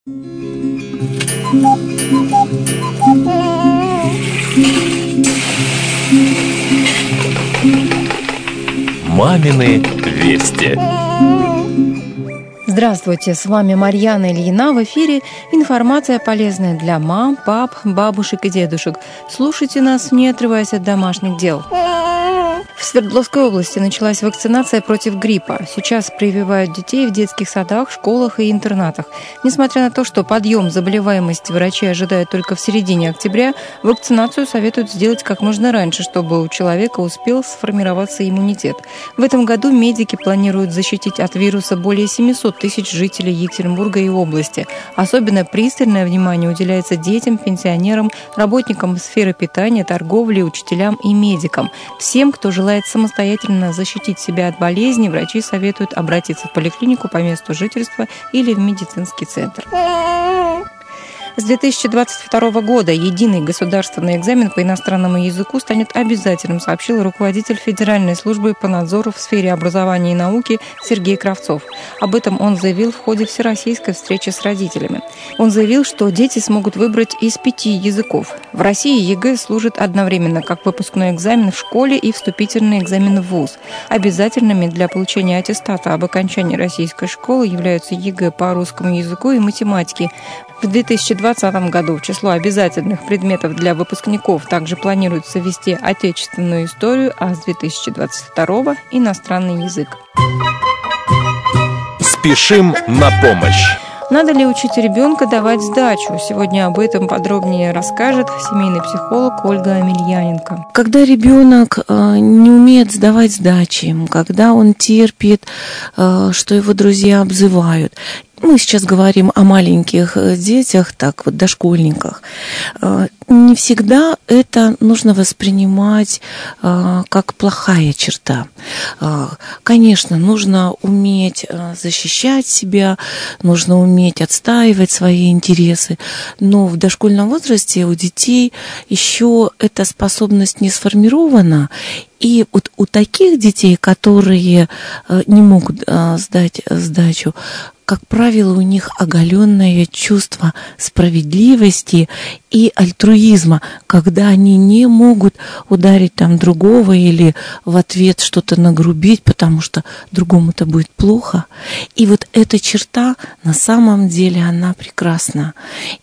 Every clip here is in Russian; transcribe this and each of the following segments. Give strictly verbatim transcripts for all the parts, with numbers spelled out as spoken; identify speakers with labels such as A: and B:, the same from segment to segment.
A: Мамины вести.
B: Здравствуйте, с вами Марьяна Ильина. В эфире информация полезная для мам, пап, бабушек и дедушек. Слушайте нас, не отрываясь от домашних дел. В Свердловской области началась вакцинация против гриппа. Сейчас прививают детей в детских садах, школах и интернатах. Несмотря на то, что подъем заболеваемости врачи ожидают только в середине октября, вакцинацию советуют сделать как можно раньше, чтобы у человека успел сформироваться иммунитет. В этом году медики планируют защитить от вируса более семьсот тысяч жителей Екатеринбурга и области. Особенно пристальное внимание уделяется детям, пенсионерам, работникам сферы питания, торговли, учителям и медикам. Всем, кто желает самостоятельно защитить себя от болезни, врачи советуют обратиться в поликлинику по месту жительства или в медицинский центр. С две тысячи двадцать второго года единый государственный экзамен по иностранному языку станет обязательным, сообщил руководитель Федеральной службы по надзору в сфере образования и науки Сергей Кравцов. Об этом он заявил в ходе всероссийской встречи с родителями. Он заявил, что дети смогут выбрать из пяти языков. В России ЕГЭ служит одновременно как выпускной экзамен в школе и вступительный экзамен в вуз. Обязательными для получения аттестата об окончании российской школы являются ЕГЭ по русскому языку и математике. В две тысячи двадцатом году в число обязательных предметов для выпускников также планируется ввести отечественную историю, а с две тысячи двадцать второго – иностранный язык.
A: Спешим на помощь.
B: Надо ли учить ребенка давать сдачу? Сегодня об этом подробнее расскажет семейный психолог Ольга Амельяненко.
C: Когда ребенок не умеет сдавать сдачи, когда он терпит, что его друзья обзывают, мы сейчас говорим о маленьких детях, так вот, дошкольниках. Не всегда это нужно воспринимать как плохая черта. Конечно, нужно уметь защищать себя, нужно уметь отстаивать свои интересы, но в дошкольном возрасте у детей еще эта способность не сформирована. И вот у таких детей, которые не могут сдать сдачу, как правило, у них оголенное чувство справедливости и альтруизма, когда они не могут ударить там другого или в ответ что-то нагрубить, потому что другому-то будет плохо. И вот эта черта, на самом деле, она прекрасна.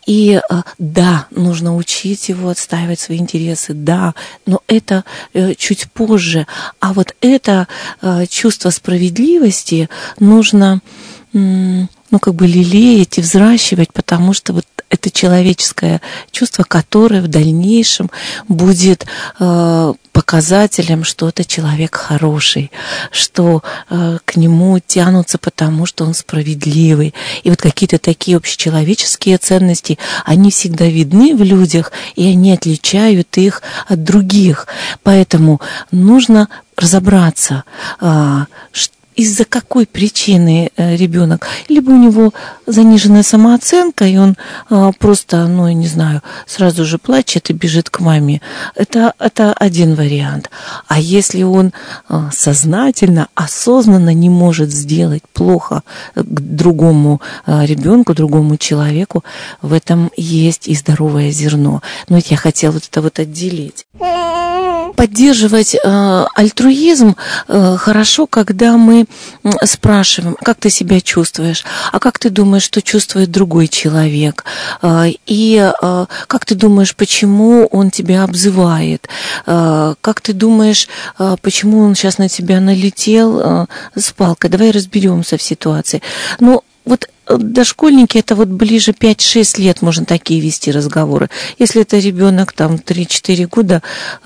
C: И да, нужно учить его отстаивать свои интересы, да, но это чуть позже. А вот это чувство справедливости нужно, ну, как бы лелеять и взращивать, потому что вот это человеческое чувство, которое в дальнейшем будет э, показателем, что это человек хороший, что э, к нему тянутся потому, что он справедливый. И вот какие-то такие общечеловеческие ценности, они всегда видны в людях, и они отличают их от других. Поэтому нужно разобраться, э, что из-за какой причины ребенок, либо у него заниженная самооценка, и он а, просто, ну, я не знаю, сразу же плачет и бежит к маме. Это, это один вариант. А если он а, сознательно, осознанно не может сделать плохо к другому а, ребенку, другому человеку, в этом есть и здоровое зерно. Но ведь я хотела вот это вот отделить. Поддерживать э, альтруизм э, хорошо, когда мы спрашиваем, как ты себя чувствуешь, а как ты думаешь, что чувствует другой человек, э, и э, как ты думаешь, почему он тебя обзывает, э, как ты думаешь, э, почему он сейчас на тебя налетел э, с палкой. Давай разберемся в ситуации. Ну, вот дошкольники, это вот ближе пять-шесть лет можно такие вести разговоры. Если это ребенок там три-четыре года,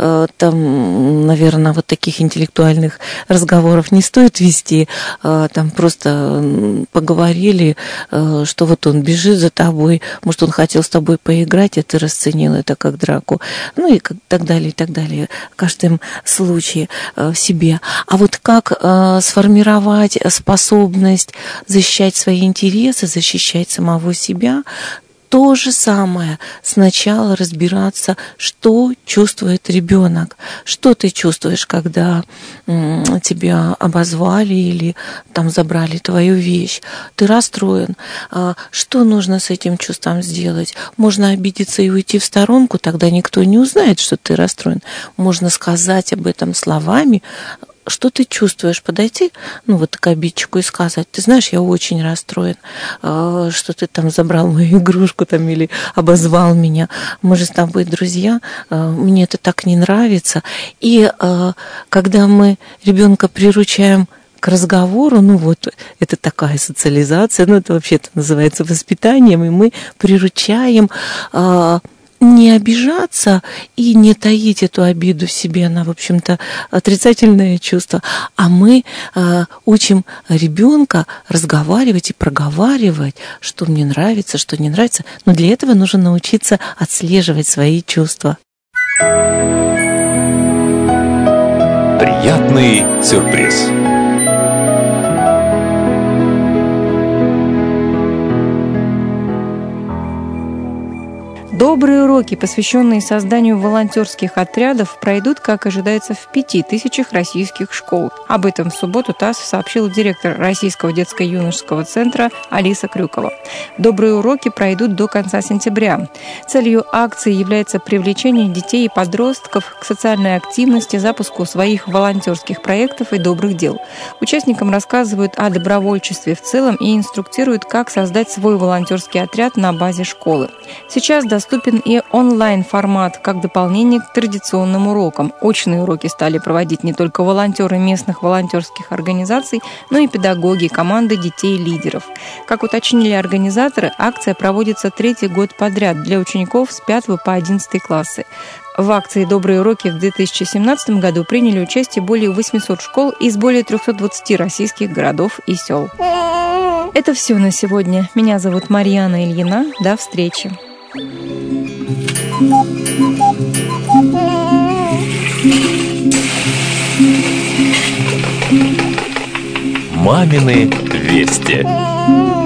C: там, наверное, вот таких интеллектуальных разговоров не стоит вести. Там просто поговорили, что вот он бежит за тобой, может, он хотел с тобой поиграть, а ты расценил это как драку. Ну и так далее, и так далее. В каждом случае в себе. А вот как сформировать способность защищать свои интересы, защищать самого себя, То же самое. Сначала разбираться, что чувствует ребенок. Что ты чувствуешь, когда м, тебя обозвали или там забрали твою вещь? Ты расстроен. А, что нужно с этим чувством сделать? Можно обидеться и уйти в сторонку, тогда никто не узнает, что ты расстроен. Можно сказать об этом словами. Что ты чувствуешь? Подойти, ну, вот к обидчику и сказать: ты знаешь, я очень расстроен, что ты там забрал мою игрушку там или обозвал меня. Мы же с тобой друзья, мне это так не нравится. И когда мы ребенка приручаем к разговору, ну вот, это такая социализация, ну, это вообще-то называется воспитанием, и мы приручаем не обижаться и не таить эту обиду в себе, она, в общем-то, отрицательное чувство, а мы э, учим ребенка разговаривать и проговаривать, что мне нравится, что не нравится, но для этого нужно научиться отслеживать свои чувства.
A: Приятный сюрприз.
B: Добрые уроки, посвященные созданию волонтерских отрядов, пройдут, как ожидается, в пяти тысячах российских школ. Об этом в субботу ТАСС сообщил директор Российского детско-юношеского центра Алиса Крюкова. Добрые уроки пройдут до конца сентября. Целью акции является привлечение детей и подростков к социальной активности, запуску своих волонтерских проектов и добрых дел. Участникам рассказывают о добровольчестве в целом и инструктируют, как создать свой волонтерский отряд на базе школы. Сейчас доступен и онлайн-формат как дополнение к традиционным урокам. Очные уроки стали проводить не только волонтеры местных волонтерских организаций, но и педагоги, команды детей-лидеров. Как уточнили организаторы, акция проводится третий год подряд для учеников с пятого по одиннадцатый классы. В акции «Добрые уроки» в две тысячи семнадцатом году приняли участие более восьмисот школ из более трехсот двадцати российских городов и сел. Это все на сегодня. Меня зовут Марьяна Ильина. До встречи.
A: Мамины вести.